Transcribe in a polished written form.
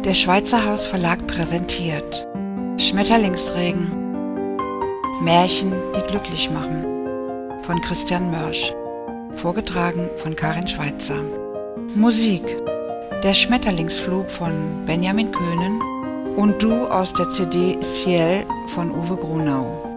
Der Schweizer Haus Verlag präsentiert Schmetterlingsregen. Märchen, die glücklich machen, von Christian Mörsch. Vorgetragen von Karin Schweizer. Musik: Der Schmetterlingsflug von Benjamin Köhnen und Du aus der CD Ciel von Uwe Grunau.